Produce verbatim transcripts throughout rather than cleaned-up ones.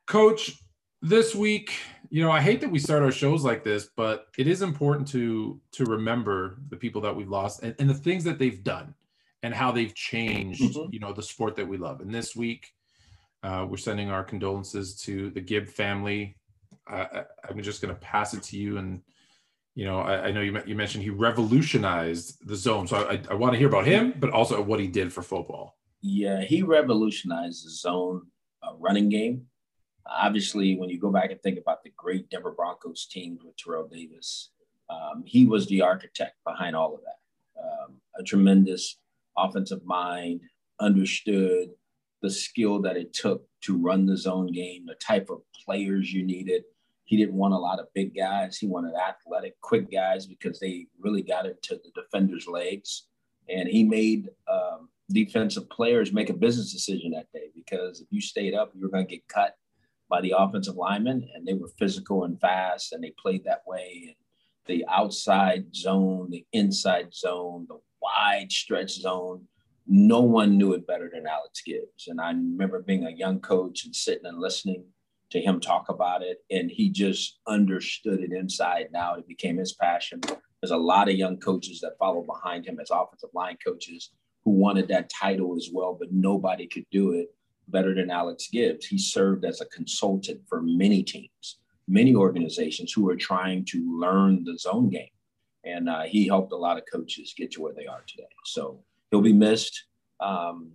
Coach, this week, you know, I hate that we start our shows like this, but it is important to to remember the people that we've lost and, and the things that they've done and how they've changed, Mm-hmm. you know, the sport that we love. And this week, uh, we're sending our condolences to the Gibb family. Uh, I'm just going to pass it to you. And, you know, I, I know you, you mentioned he revolutionized the zone. So I, I want to hear about him, but also what he did for football. Yeah, he revolutionized the zone uh, running game. Obviously, when you go back and think about the great Denver Broncos teams with Terrell Davis, um, he was the architect behind all of that. Um, a tremendous offensive mind, understood the skill that it took to run the zone game, the type of players you needed. He didn't want a lot of big guys. He wanted athletic, quick guys because they really got into the defender's legs. And he made um, defensive players make a business decision that day, because if you stayed up, you were going to get cut by the offensive linemen, and they were physical and fast, and they played that way. And the outside zone, the inside zone, the wide stretch zone, no one knew it better than Alex Gibbs. And I remember being a young coach and sitting and listening to him talk about it, and he just understood it inside now. It became his passion. There's a lot of young coaches that follow behind him as offensive line coaches who wanted that title as well, but nobody could do it better than Alex Gibbs. He served as a consultant for many teams, many organizations who were trying to learn the zone game. And uh, he helped a lot of coaches get to where they are today. So he'll be missed. Um,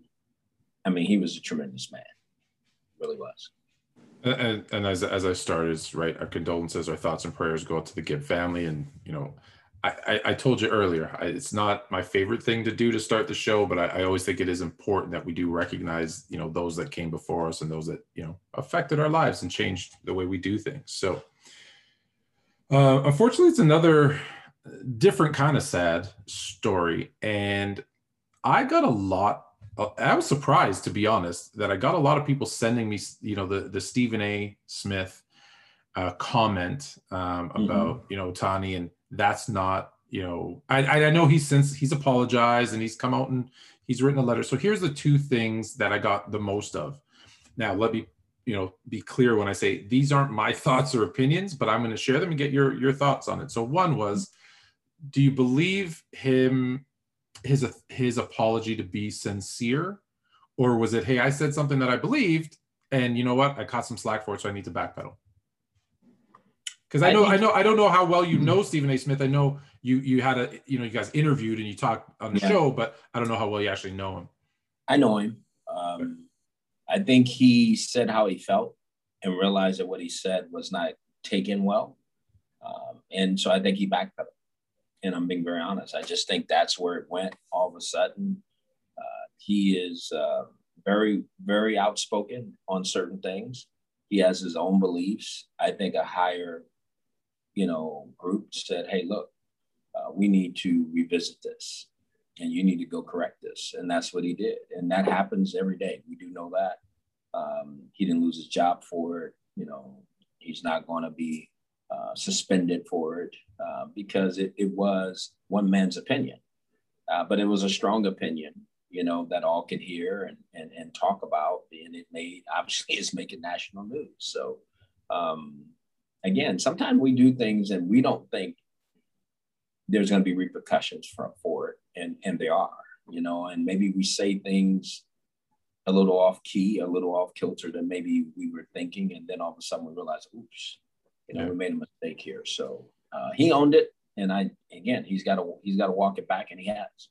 I mean, he was a tremendous man. Really was. And, and as, as I started, right, our condolences, our thoughts and prayers go out to the Gibb family. And, you know, I, I, I told you earlier, I, it's not my favorite thing to do to start the show, but I, I always think it is important that we do recognize, you know, those that came before us and those that, you know, affected our lives and changed the way we do things. So uh, unfortunately, it's another different kind of sad story. And I got a lot. I was surprised, to be honest, that I got a lot of people sending me, you know, the, the Stephen A. Smith uh, comment um, about, mm-hmm. you know, Tani, and that's not, you know, I, I know he's since he's apologized and he's come out and he's written a letter. So here's the two things that I got the most of. Now, let me, you know, be clear when I say these aren't my thoughts or opinions, but I'm going to share them and get your, your thoughts on it. So one was, do you believe him, his his apology to be sincere, or was it, hey, I said something that I believed, and you know what, I caught some slack for it, so I need to backpedal? Because I know I, I know I don't know how well you know Stephen A. Smith. I know you you had a you know you guys interviewed and you talked on the yeah. show, but I don't know how well you actually know him. I know him. Um, I think he said how he felt and realized that what he said was not taken well, um, and so I think he backpedaled. And I'm being very honest. I just think that's where it went all of a sudden. Uh, he is uh, very, very outspoken on certain things. He has his own beliefs. I think a higher, you know, group said, hey, look, uh, we need to revisit this and you need to go correct this. And that's what he did. And that happens every day. We do know that. Um, he didn't lose his job for it. You know, he's not going to be Uh, suspended for it uh, because it, it was one man's opinion, uh, but it was a strong opinion, you know, that all could hear and, and, and talk about, and it made, obviously it's making national news. So um, again, sometimes we do things and we don't think there's going to be repercussions from, for it. And, and there are, you know, and maybe we say things a little off key, a little off kilter than maybe we were thinking. And then all of a sudden we realize, oops, you know, yeah. we made a mistake here. So uh, he owned it. And I, again, he's got to, he's got to walk it back, and he has.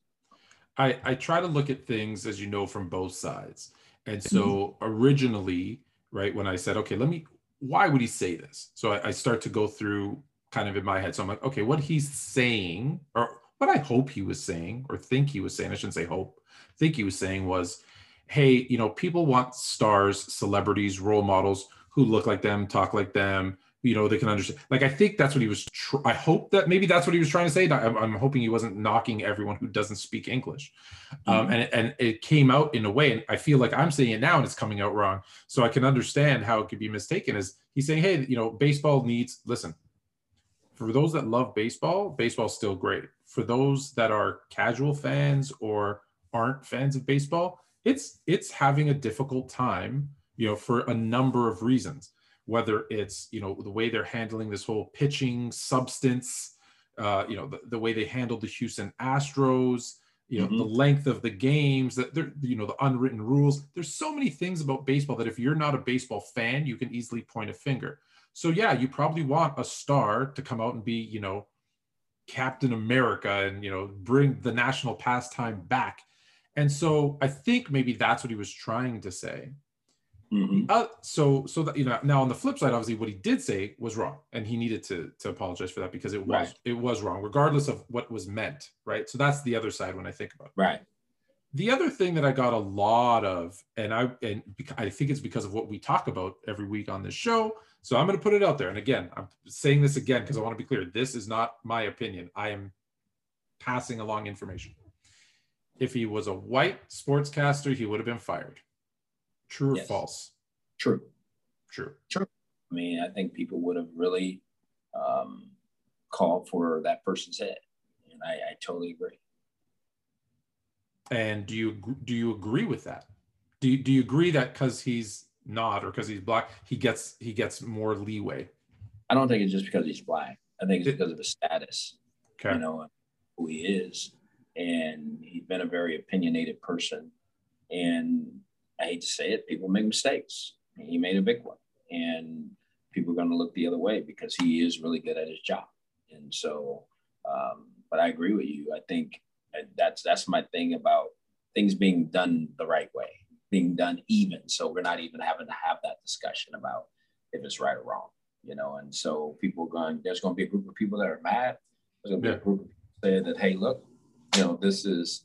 I, I try to look at things, as you know, from both sides. And so originally, right, when I said, okay, let me, why would he say this? So I, I start to go through kind of in my head. So I'm like, okay, what he's saying, or what I hope he was saying, or think he was saying, I shouldn't say hope, think he was saying was, hey, you know, people want stars, celebrities, role models who look like them, talk like them, you know, they can understand. Like, I think that's what he was, tr- I hope that maybe that's what he was trying to say. I'm, I'm hoping he wasn't knocking everyone who doesn't speak English. Um, mm-hmm. and, it, and it came out in a way, and I feel like I'm saying it now and it's coming out wrong. So I can understand how it could be mistaken as he's saying, hey, you know, baseball needs, listen, for those that love baseball, baseball's still great. For those that are casual fans or aren't fans of baseball, it's, it's having a difficult time you know, for a number of reasons, whether it's, you know, the way they're handling this whole pitching substance, uh, you know, the, the way they handled the Houston Astros, you know, mm-hmm. the length of the games, that they're, you know, the unwritten rules. There's so many things about baseball that if you're not a baseball fan, you can easily point a finger. So yeah, you probably want a star to come out and be, you know, Captain America and, you know, bring the national pastime back. And so I think maybe that's what he was trying to say. Mm-hmm. Uh, so, so that, you know, now on the flip side, obviously what he did say was wrong, and he needed to, to apologize for that, because it was, right. it was wrong, regardless of what was meant. Right. So that's the other side when I think about it. Right. The other thing that I got a lot of, and I, and I think it's because of what we talk about every week on this show. So I'm going to put it out there. And again, I'm saying this again, because I want to be clear. This is not my opinion. I am passing along information. If he was a white sportscaster, he would have been fired. True or yes. false? True. True. True. I mean, I think people would have really um, called for that person's head. And I, I totally agree. And do you do you agree with that? Do you, do you agree that because he's not, or because he's black, he gets he gets more leeway? I don't think it's just because he's black. I think it's it, because of his status. Okay. You know, who he is. And he's been a very opinionated person. And I hate to say it, people make mistakes. He made a big one. And people are going to look the other way because he is really good at his job. And so, um, but I agree with you. I think that's that's my thing about things being done the right way, being done even. So we're not even having to have that discussion about if it's right or wrong, you know. And so people are going, there's going to be a group of people that are mad. There's going to be yeah. a group of people that say that, hey, look, you know, this is,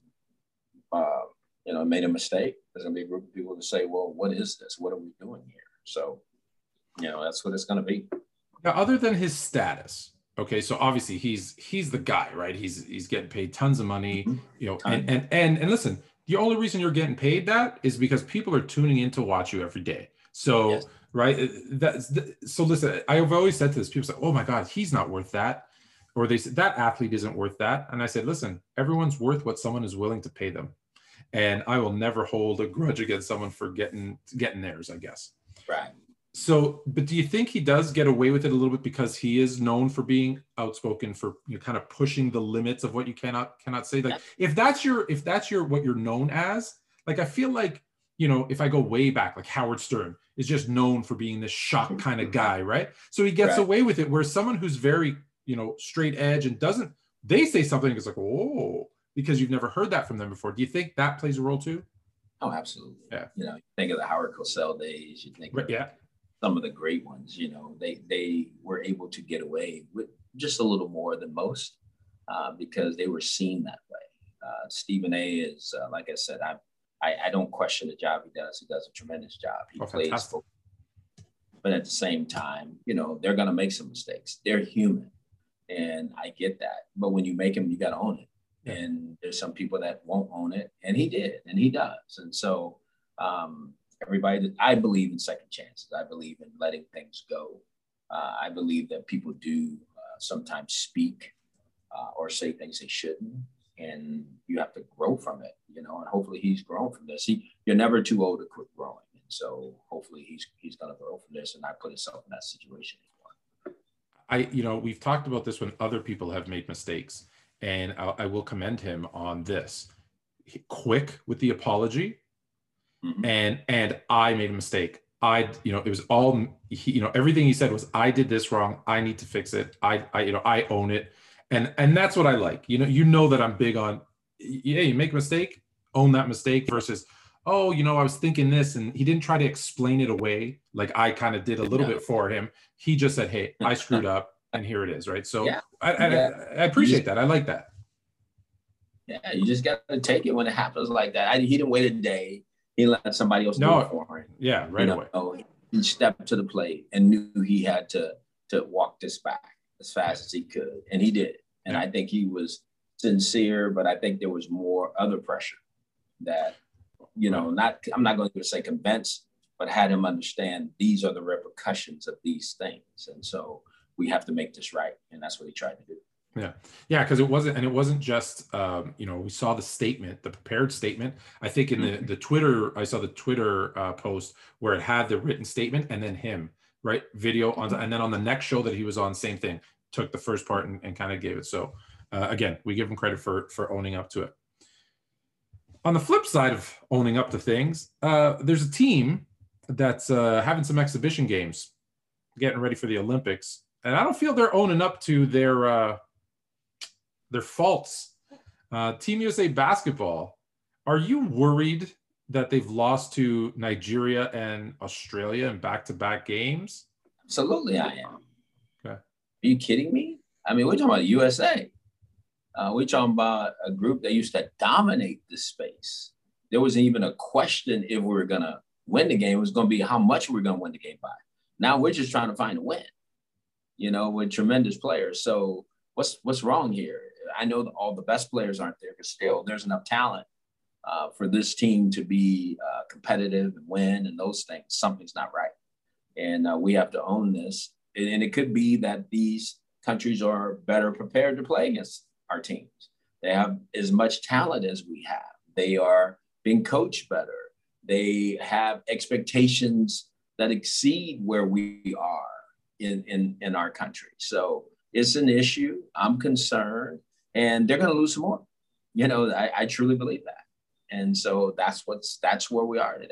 uh, you know, made a mistake. There's going to be a group of people to say, well, what is this? What are we doing here? So, you know, that's what it's going to be. Now, other than his status, okay, so obviously he's he's the guy, right? He's he's getting paid tons of money, mm-hmm. you know, and, and and and listen, the only reason you're getting paid that is because people are tuning in to watch you every day. So, yes. right, that's so. Listen, I've always said to this, people say, "Oh my God, he's not worth that," or they said that athlete isn't worth that, and I said, "Listen, everyone's worth what someone is willing to pay them." And I will never hold a grudge against someone for getting getting theirs, I guess. Right. So, but do you think he does get away with it a little bit because he is known for being outspoken, for, you know, kind of pushing the limits of what you cannot cannot say? Like, if that's your if that's your what you're known as, like, I feel like, you know, if I go way back, like Howard Stern is just known for being this shock kind of guy, right? So he gets right. away with it, where someone who's very, you know, straight edge and doesn't, they say something, it's like, oh, because you've never heard that from them before. Do you think that plays a role too? Oh, absolutely. Yeah. You know, you think of the Howard Cosell days, you think of yeah. some of the great ones, you know, they they were able to get away with just a little more than most uh, because they were seen that way. Uh, Stephen A. is, uh, like I said, I, I I don't question the job he does. He does a tremendous job. He oh, plays, fantastic. But at the same time, you know, they're going to make some mistakes. They're human, and I get that. But when you make them, you got to own it. And there's some people that won't own it, and he did, and he does. And so um, everybody, I believe in second chances. I believe in letting things go. Uh, I believe that people do uh, sometimes speak uh, or say things they shouldn't, and you have to grow from it, you know, and hopefully he's grown from this. He, you're never too old to quit growing. And so hopefully he's, he's going to grow from this and not put himself in that situation anymore. I, you know, we've talked about this when other people have made mistakes. And I, I will commend him on this. He, quick with the apology, mm-hmm. and and I made a mistake. I, you know, it was all, he, you know, everything he said was, I did this wrong. I need to fix it. I, I, you know, I own it, and and that's what I like. You know, you know that I'm big on, yeah, you make a mistake, own that mistake, versus, oh, you know, I was thinking this, and he didn't try to explain it away like I kind of did a little no. bit for him. He just said, hey, I screwed up. And here it is, right? So yeah. I, I, yeah. I appreciate that. I like that. Yeah, you just got to take it when it happens like that. I, he didn't wait a day. He let somebody else no, do it for him. Yeah, right you away. Know, he stepped to the plate and knew he had to to walk this back as fast as he could, and he did. And yeah. I think he was sincere, but I think there was more other pressure that, you know, not I'm not going to say convince, but had him understand these are the repercussions of these things, and so we have to make this right. And that's what he tried to do. Yeah. Yeah. Cause it wasn't, and it wasn't just, um, you know, we saw the statement, the prepared statement. I think in the, Mhm. the Twitter, I saw the Twitter uh, post where it had the written statement and then him, right? Video on, Mhm. and then on the next show that he was on, same thing, took the first part and, and kind of gave it. So uh, again, we give him credit for, for owning up to it. On the flip side of owning up to things, uh, there's a team that's uh, having some exhibition games, getting ready for the Olympics. And I don't feel they're owning up to their, uh, their faults. Uh, Team U S A basketball. Are you worried that they've lost to Nigeria and Australia in back-to-back games? Absolutely, I am. Okay. Are you kidding me? I mean, we're talking about U S A. Uh, we're talking about a group that used to dominate this space. There wasn't even a question if we were going to win the game. It was going to be how much we we're going to win the game by. Now we're just trying to find a win, you know, with tremendous players. So what's what's wrong here? I know that all the best players aren't there, but still there's enough talent uh, for this team to be uh, competitive and win and those things. Something's not right. And uh, we have to own this. And, and it could be that these countries are better prepared to play against our teams. They have as much talent as we have. They are being coached better. They have expectations that exceed where we are in, in, in our country. So it's an issue. I'm concerned, and they're going to lose some more. You know, I, I truly believe that. And so that's what's that's where we are today.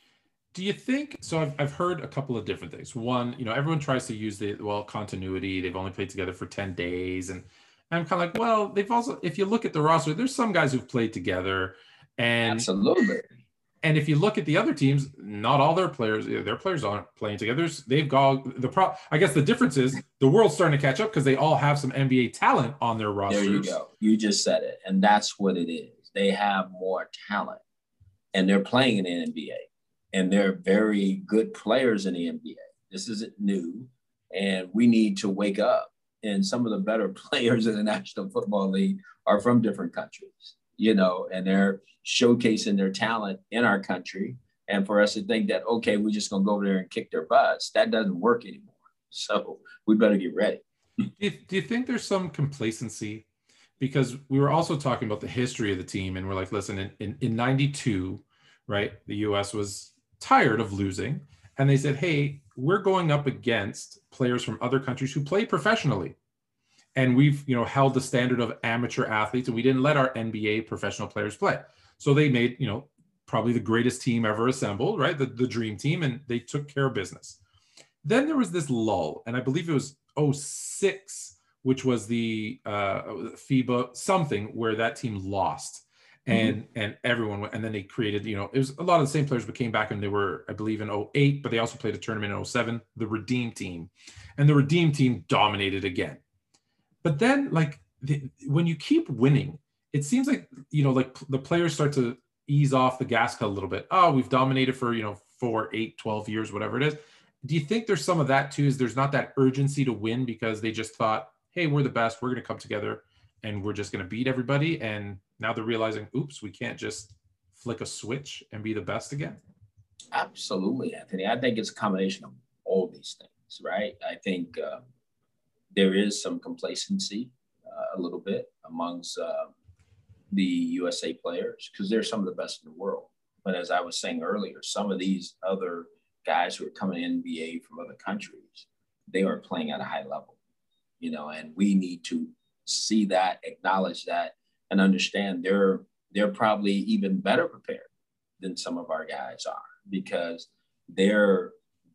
Do you think so? I've, I've heard a couple of different things. One, you know, everyone tries to use the well continuity. They've only played together for ten days, and, and I'm kind of like, well, they've also, if you look at the roster, there's some guys who've played together, and Absolutely. and if you look at the other teams, not all their players, their players aren't playing together. They've got the pro. I guess the difference is the world's starting to catch up because they all have some N B A talent on their rosters. There you go. You just said it, and that's what it is. They have more talent, and they're playing in the N B A, and they're very good players in the N B A. This isn't new, and we need to wake up. And some of the better players in the National Football League are from different countries, you know, and they're showcasing their talent in our country. And for us to think that, okay, we're just going to go over there and kick their butts, that doesn't work anymore. So we better get ready. Do you, do you think there's some complacency? Because we were also talking about the history of the team, and we're like, listen, in, in, in ninety-two, right, the U S was tired of losing, and they said, hey, we're going up against players from other countries who play professionally. And we've, you know, held the standard of amateur athletes, and we didn't let our N B A professional players play. So they made, you know, probably the greatest team ever assembled, right? The, the dream team, and they took care of business. Then there was this lull, and I believe it was oh six, which was the uh, FIBA something where that team lost. And mm-hmm. and everyone went, and then they created, you know, it was a lot of the same players, but came back, and they were, I believe, in oh eight, but they also played a tournament in oh seven, the Redeem team. And the Redeem team dominated again. But then, like, the, when you keep winning, it seems like, you know, like the players start to ease off the gas cut a little bit. Oh, we've dominated for, you know, four, eight, twelve years, whatever it is. Do you think there's some of that too? Is there's not that urgency to win because they just thought, hey, we're the best, we're going to come together and we're just going to beat everybody. And now they're realizing, oops, we can't just flick a switch and be the best again. Absolutely, Anthony. I think it's a combination of all these things, right? I think uh, there is some complacency uh, a little bit amongst uh, the U S A players because they're some of the best in the world. But as I was saying earlier, some of these other guys who are coming in N B A from other countries, they are playing at a high level, you know, and we need to see that, acknowledge that, and understand they're they're probably even better prepared than some of our guys are because they're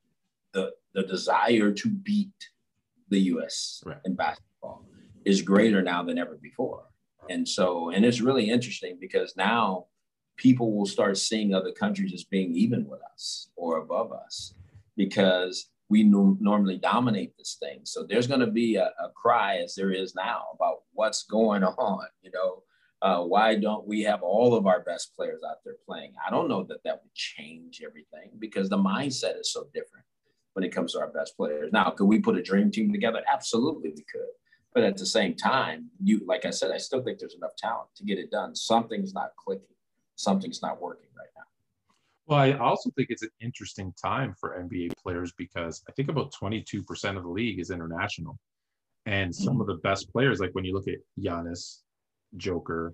the the desire to beat the U S right. in basketball is greater now than ever before. And so, and it's really interesting because now people will start seeing other countries as being even with us or above us because we no- normally dominate this thing. So there's going to be a, a cry as there is now about what's going on, you know, uh, why don't we have all of our best players out there playing? I don't know that that would change everything because the mindset is so different when it comes to our best players. Now, could we put a dream team together? Absolutely, we could. But at the same time, you, like I said, I still think there's enough talent to get it done. Something's not clicking. Something's not working right now. Well, I also think it's an interesting time for N B A players because I think about twenty-two percent of the league is international. And some of the best players, like when you look at Giannis, Joker,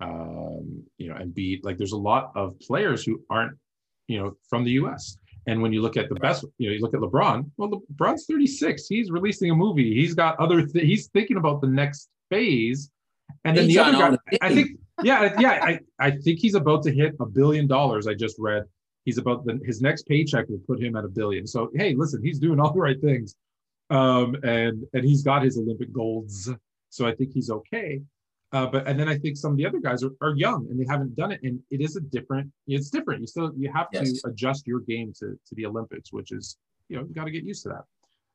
um, you know, and Embiid, like there's a lot of players who aren't, you know, from the U S. And when you look at the best, you know, you look at LeBron, well, LeBron's thirty-six. He's releasing a movie. He's got other, th- he's thinking about the next phase. And then He's the other trying guy, to I think, yeah, yeah, I, I think he's about to hit a billion dollars. I just read he's about the, his next paycheck will put him at a billion. So, hey, listen, he's doing all the right things. Um, and, and he's got his Olympic golds. So I think he's okay. Uh, but and then I think some of the other guys are, are young and they haven't done it, and it is a different. It's different. You still you have yes. to adjust your game to to the Olympics, which is you know you got to get used to that.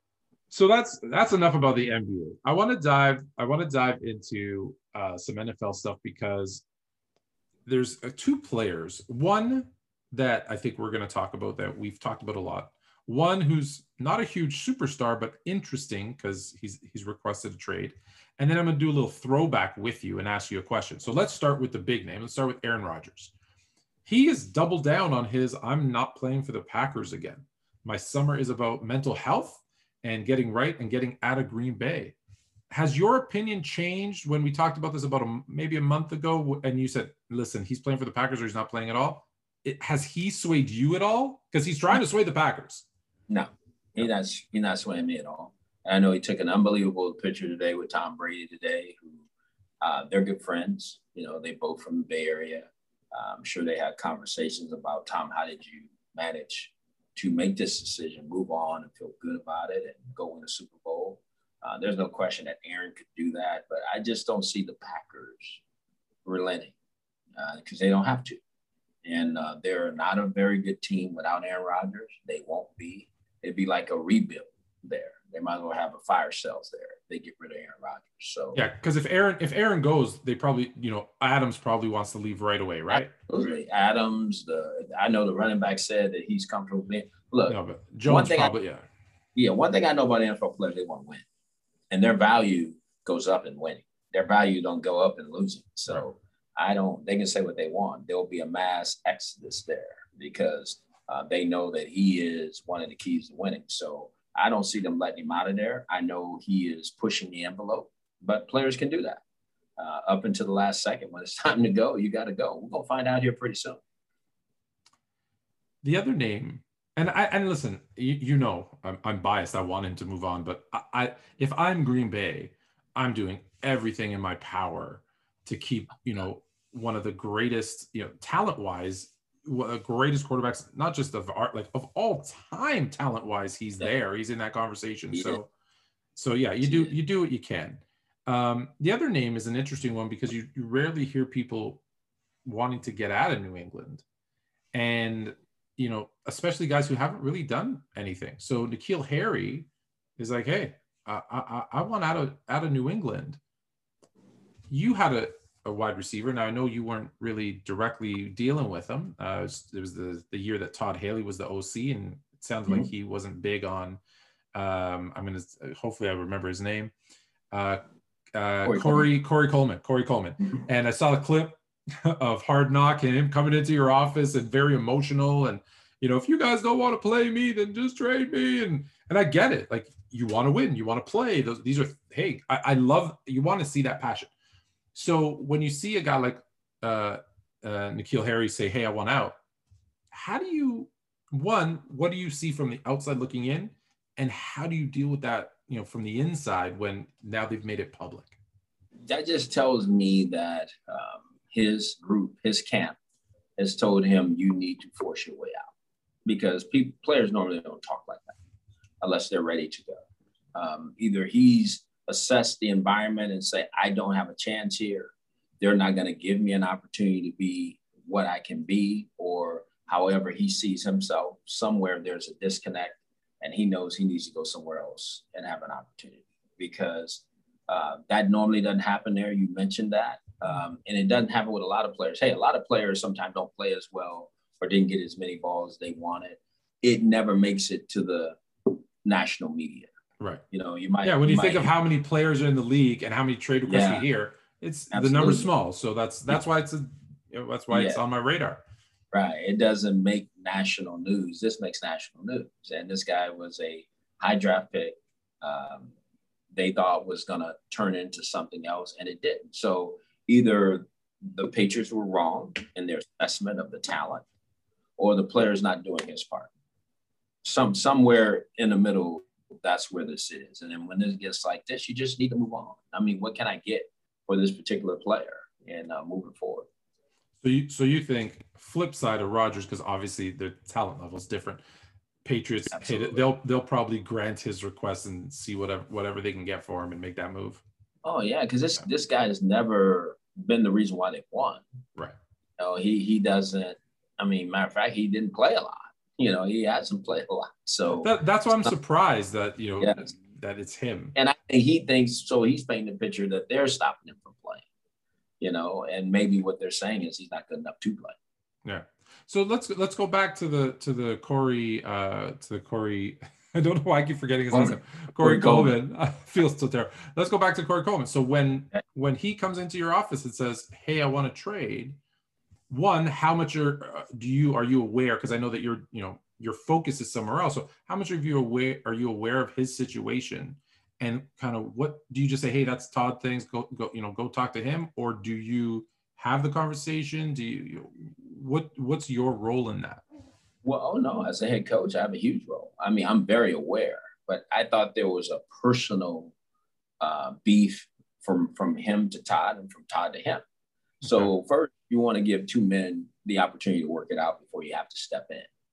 So that's that's enough about the N B A. I want to dive. I want to dive into uh, some N F L stuff because there's uh, two players. One that I think we're going to talk about that we've talked about a lot. One who's not a huge superstar but interesting because he's he's requested a trade. And then I'm going to do a little throwback with you and ask you a question. So let's start with the big name. Let's start with Aaron Rodgers. He has doubled down on his, I'm not playing for the Packers again. My summer is about mental health and getting right and getting out of Green Bay. Has your opinion changed when we talked about this about a, maybe a month ago and you said, listen, he's playing for the Packers or he's not playing at all? It, has he swayed you at all? Because he's trying to sway the Packers. No, he's not, he's not swaying me at all. I know he took an unbelievable picture today with Tom Brady today, who uh, they're good friends. You know, they both from the Bay Area. Uh, I'm sure they had conversations about, Tom, how did you manage to make this decision, move on and feel good about it and go win a Super Bowl? Uh, there's no question that Aaron could do that, but I just don't see the Packers relenting because uh, they don't have to. And uh, they're not a very good team without Aaron Rodgers. They won't be. It'd be like a rebuild there. They might as well have a fire sales there if they get rid of Aaron Rodgers. So yeah, because if Aaron if Aaron goes, they probably, you know, Adams probably wants to leave right away, right? Absolutely. Adams, the I know the running back said that he's comfortable being. Look, no, but Jones probably, I, yeah. Yeah, one thing I know about N F L players, they want to win. And their value goes up in winning. Their value don't go up in losing. So right. I don't, they can say what they want. There'll be a mass exodus there because uh, they know that he is one of the keys to winning. So I don't see them letting him out of there. I know he is pushing the envelope, but players can do that uh, up until the last second. When it's time to go, you got to go. We're going to find out here pretty soon. The other name, and I and listen, you, you know, I'm, I'm biased. I want him to move on, but I, I if I'm Green Bay, I'm doing everything in my power to keep, you know, one of the greatest, you know, talent-wise, the greatest quarterbacks, not just of art, like of all time, talent-wise, he's yeah. there. He's in that conversation. Yeah. So, so yeah, you do you do what you can. Um, the other name is an interesting one because you, you rarely hear people wanting to get out of New England, and you know, especially guys who haven't really done anything. So N'Keal Harry is like, hey, I I, I want out of out of New England. You had a a wide receiver. Now I know you weren't really directly dealing with him. Uh, it was, it was the, the year that Todd Haley was the O C, and it sounds mm-hmm. like he wasn't big on. Um, I'm gonna hopefully I remember his name. Uh, uh, Corey Corey, Corey Coleman. Corey Coleman. Mm-hmm. And I saw the clip of Hard Knock and him coming into your office and very emotional. And you know, if you guys don't want to play me, then just trade me. And and I get it. Like you want to win, you want to play. Those these are hey, I, I love. You want to see that passion. So when you see a guy like uh, uh, N'Keal Harry say, hey, I want out, how do you, one, what do you see from the outside looking in? And how do you deal with that, you know, from the inside when now they've made it public? That just tells me that um, his group, his camp has told him you need to force your way out because people, players normally don't talk like that unless they're ready to go. Um, either he's assess the environment and say, I don't have a chance here. They're not going to give me an opportunity to be what I can be, or however he sees himself. Somewhere there's a disconnect and he knows he needs to go somewhere else and have an opportunity because uh, that normally doesn't happen there. You mentioned that. Um, and it doesn't happen with a lot of players. Hey, a lot of players sometimes don't play as well or didn't get as many balls as they wanted. It never makes it to the national media. Right. You know, you might. Yeah. When you, you think might, of how many players are in the league and how many trade requests yeah, we hear, it's absolutely. The number's small. So that's that's why it's a, you know, that's why yeah. it's on my radar. Right. It doesn't make national news. This makes national news. And this guy was a high draft pick. Um, they thought was going to turn into something else, and it didn't. So either the Patriots were wrong in their assessment of the talent, or the player's not doing his part. Some somewhere in the middle, that's where this is. And then when this gets like this, you just need to move on. I mean, what can I get for this particular player, and uh, moving forward? So you so you think flip side of Rodgers, because obviously their talent level is different. Patriots hit it, they'll they'll probably grant his request and see whatever whatever they can get for him and make that move. Oh yeah, because this this guy has never been the reason why they won. Right. You know, he he doesn't. I mean, matter of fact, he didn't play a lot. You know, he hasn't played a lot. So that, that's why I'm surprised that you know yeah. that it's him. And I think he thinks so. He's painting the picture that they're stopping him from playing. You know, and maybe what they're saying is he's not good enough to play. Yeah. So let's let's go back to the to the Corey uh, to the Corey. I don't know why I keep forgetting his name. Corey, Corey Coleman. Coleman. I feel so terrible. Let's go back to Corey Coleman. So when okay. when he comes into your office and says, "Hey, I want to trade," one, how much are uh, do you are you aware? Because I know that you're you know your focus is somewhere else. So how much of you aware are you aware of his situation? And kind of what do you just say, hey, that's Todd things, go, go, you know, go talk to him? Or do you have the conversation? Do you, what, what's your role in that? Well, oh no, as a head coach, I have a huge role. I mean, I'm very aware, but I thought there was a personal uh, beef from, from him to Todd and from Todd to him. So okay. First, you want to give two men the opportunity to work it out before you have to step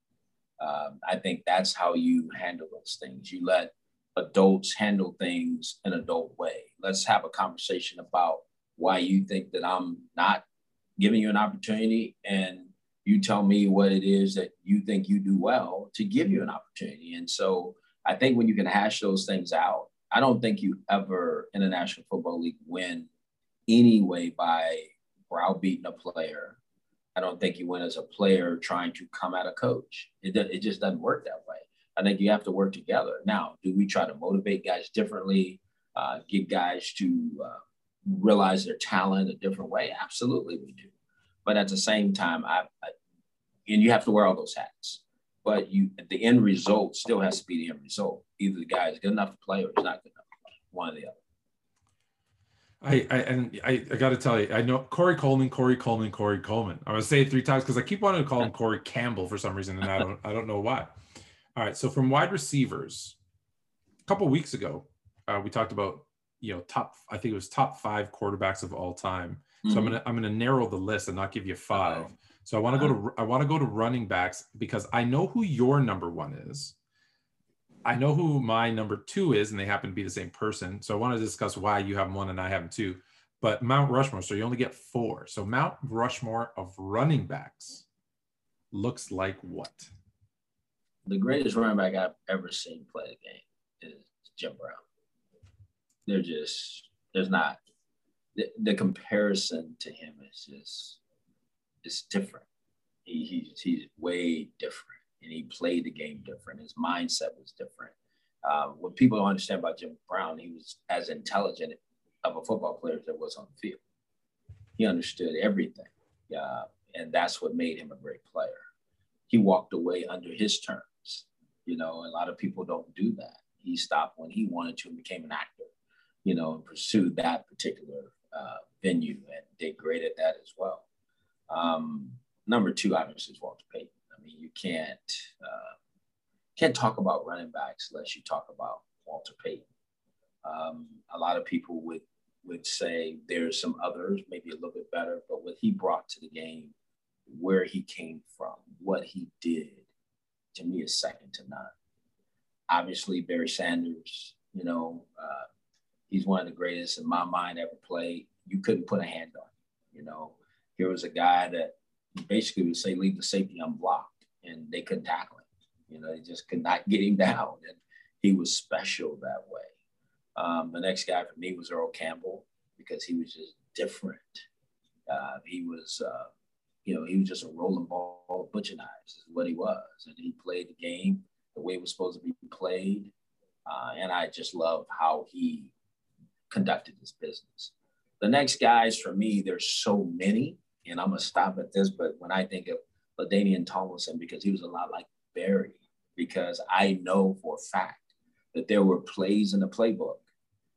in. Um, I think that's how you handle those things. You let adults handle things an adult way. Let's have a conversation about why you think that I'm not giving you an opportunity, and you tell me what it is that you think you do well to give you an opportunity. And so I think when you can hash those things out, I don't think you ever in the National Football League win anyway by browbeating a player. I don't think you win as a player trying to come at a coach. It, it just doesn't work that way. I think you have to work together. Now, do we try to motivate guys differently, uh, get guys to uh, realize their talent a different way? Absolutely, we do. But at the same time, I, I and you have to wear all those hats. But you, the end result still has to be the end result. Either the guy is good enough to play or he's not good enough to play. One or the other. I, I and I, I got to tell you, I know Corey Coleman, Corey Coleman, Corey Coleman. I was saying it three times because I keep wanting to call him Corey Campbell for some reason, and I don't I don't know why. All right, so from wide receivers, a couple of weeks ago, uh, we talked about you know top. I think it was top five quarterbacks of all time. Mm-hmm. So I'm gonna I'm gonna narrow the list and not give you five. Uh-oh. So I want to go to I want to go to running backs because I know who your number one is. I know who my number two is, and they happen to be the same person. So I want to discuss why you have one and I have them two. But Mount Rushmore, so you only get four. So Mount Rushmore of running backs looks like what? The greatest running back I've ever seen play the game is Jim Brown. They're just, there's not, the, the comparison to him is just, it's different. He, he's, he's way different, and he played the game different. His mindset was different. Uh, what people don't understand about Jim Brown, he was as intelligent of a football player as there was on the field. He understood everything, uh, and that's what made him a great player. He walked away under his terms. You know, a lot of people don't do that. He stopped when he wanted to and became an actor, you know, and pursued that particular uh, venue, and did great at that as well. Um, number two, obviously, is Walter Payton. I mean, you can't uh, can't talk about running backs unless you talk about Walter Payton. Um, a lot of people would would say there's some others, maybe a little bit better, but what he brought to the game, where he came from, what he did, to me is second to none. Obviously, Barry Sanders, you know, uh, he's one of the greatest in my mind ever played. You couldn't put a hand on him. You know, here was a guy that basically would say, leave the safety unblocked, and they couldn't tackle him. You know, they just could not get him down, and he was special that way. Um, the next guy for me was Earl Campbell, because he was just different. Uh, he was, uh, you know, he was just a rolling ball, butcher knives is what he was. And he played the game the way it was supposed to be played. Uh, and I just love how he conducted his business. The next guys for me, there's so many, and I'm going to stop at this, but when I think of LaDainian Tomlinson, because he was a lot like Barry, because I know for a fact that there were plays in the playbook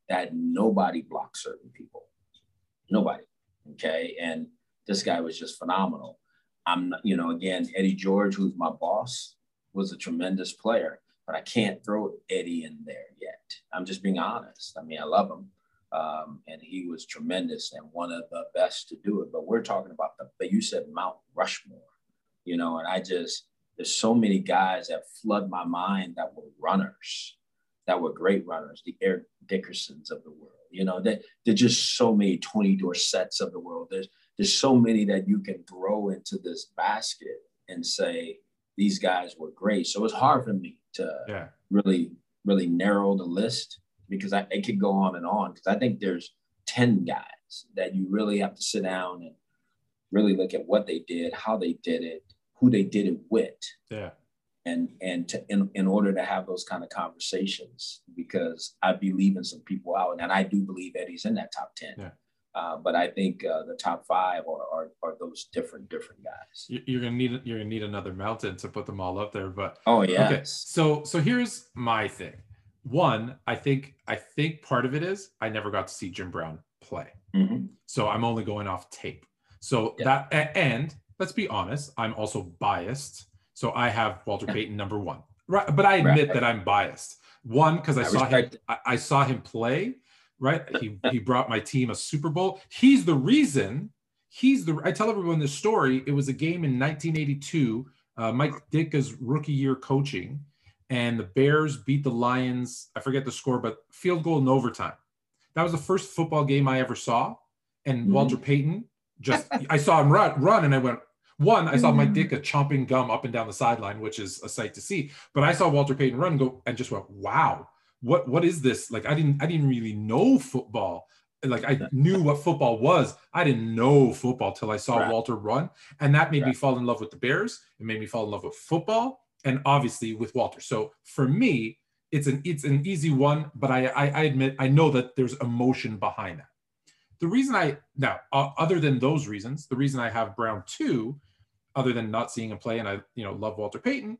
that nobody blocked certain people. Nobody. Okay. And this guy was just phenomenal. I'm not, you know, again, Eddie George, who's my boss, was a tremendous player, but I can't throw Eddie in there yet. I'm just being honest. I mean, I love him. Um, and he was tremendous and one of the best to do it. But we're talking about the, but you said Mount Rushmore, you know, and I just, there's so many guys that flood my mind that were runners, that were great runners, the Eric Dickersons of the world. You know, that there's just so many Tony Dorsetts of the world. There's there's so many that you can throw into this basket and say these guys were great. So it's hard for me to yeah. really, really narrow the list because I it could go on and on because I think there's ten guys that you really have to sit down and really look at what they did, how they did it, who they did it with. Yeah. And and to, in, in order to have those kind of conversations, because I be leaving some people out, and I do believe Eddie's in that top ten. Yeah. Uh, but I think uh, the top five are, are are those different different guys. You're gonna need you're gonna need another mountain to put them all up there. But oh yeah. Okay. So so here's my thing. One, I think I think part of it is I never got to see Jim Brown play, mm-hmm. so I'm only going off tape. So yeah. that and let's be honest, I'm also biased. So I have Walter Payton number one, right? But I admit right. that I'm biased. One, because I, I saw him, I, I saw him play, right? He he brought my team a Super Bowl. He's the reason. He's the. I tell everyone this story. It was a game in nineteen eighty-two, uh, Mike Ditka's rookie year coaching, and the Bears beat the Lions. I forget the score, but field goal in overtime. That was the first football game I ever saw, and mm-hmm. Walter Payton just. I saw him run, run, and I went. One, I saw Mike Ditka chomping gum up and down the sideline, which is a sight to see. But I saw Walter Payton run, go, and just went, "Wow, what what is this?" Like I didn't I didn't really know football. Like I knew what football was. I didn't know football till I saw right. Walter run, and that made right. me fall in love with the Bears. It made me fall in love with football, and obviously with Walter. So for me, it's an it's an easy one. But I I, I admit I know that there's emotion behind that. The reason I now, uh, other than those reasons, the reason I have Brown two, other than not seeing him play, and I, you know, love Walter Payton,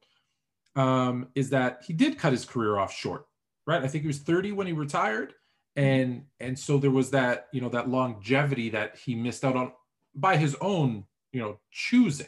um, is that he did cut his career off short, right? I think he was thirty when he retired, and and so there was that, you know, that longevity that he missed out on by his own, you know, choosing.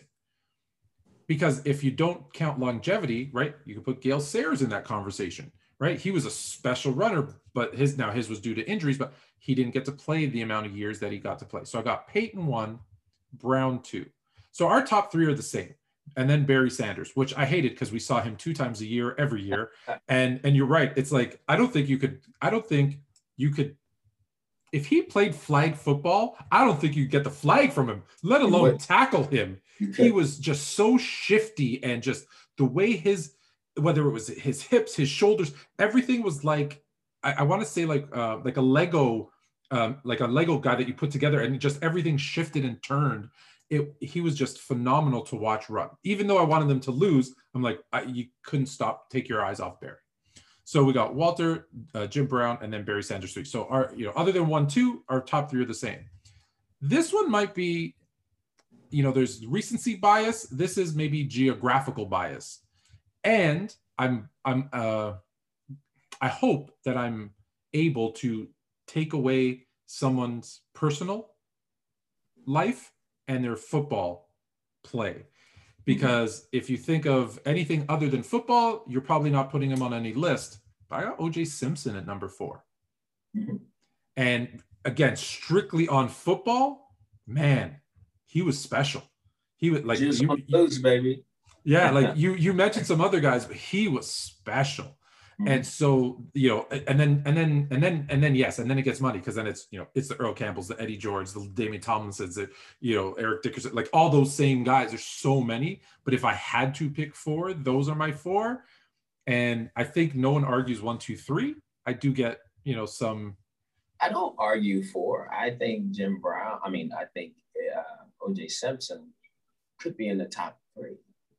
Because if you don't count longevity, right, you can put Gale Sayers in that conversation, right? He was a special runner, but his now his was due to injuries, but he didn't get to play the amount of years that he got to play. So I got Payton one, Brown two. So our top three are the same. And then Barry Sanders, which I hated because we saw him two times a year, every year. And and you're right. It's like, I don't think you could, I don't think you could, if he played flag football, I don't think you'd get the flag from him, let alone tackle him. He was just so shifty and just the way his, whether it was his hips, his shoulders, everything was like, I, I want to say like uh, like a Lego, um, like a Lego guy that you put together and just everything shifted and turned. It, he was just phenomenal to watch run. Even though I wanted them to lose, I'm like, I, you couldn't stop, take your eyes off Barry. So we got Walter, uh, Jim Brown, and then Barry Sanders three. So our, you know, other than one, two, our top three are the same. This one might be, you know, there's recency bias. This is maybe geographical bias. And I'm, I'm, uh, I hope that I'm able to take away someone's personal life and their football play. Because if you think of anything other than football, you're probably not putting him on any list. But I got O J Simpson at number four. Mm-hmm. And again, strictly on football, man, he was special. He was like, just you, on those, baby. Yeah, like you you mentioned some other guys, but he was special. Mm-hmm. And so, you know, and then, and then, and then, and then, yes, and then it gets money because then it's, you know, it's the Earl Campbells, the Eddie George, the Damian Tomlinsons, the, you know, Eric Dickerson, like all those same guys. There's so many, but if I had to pick four, those are my four. And I think no one argues one, two, three. I do get, you know, some. I don't argue four. I think Jim Brown, I mean, I think uh, O J Simpson could be in the top three.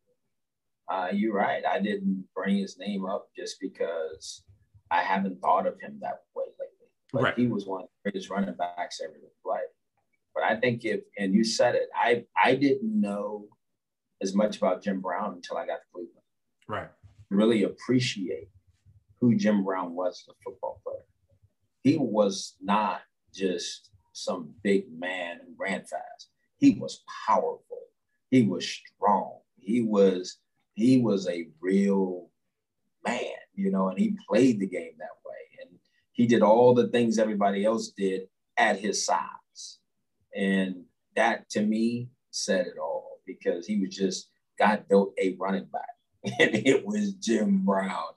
Uh, you're right. I didn't bring his name up just because I haven't thought of him that way lately. But right. He was one of the greatest running backs ever to play. But I think if, and you said it, I I didn't know as much about Jim Brown until I got to Cleveland. Right. Really appreciate who Jim Brown was as a football player. he was not just some big man who ran fast. He was powerful. He was strong. He was he was a real man, you know, and he played the game that way. And he did all the things everybody else did at his size. And that to me said it all, because he was just God built a running back, and it was Jim Brown.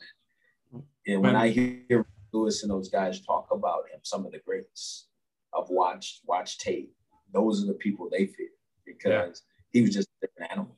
And when I hear Lewis and those guys talk about him, some of the greats of watch watch tape, those are the people they fear, because yeah. he was just a different animal.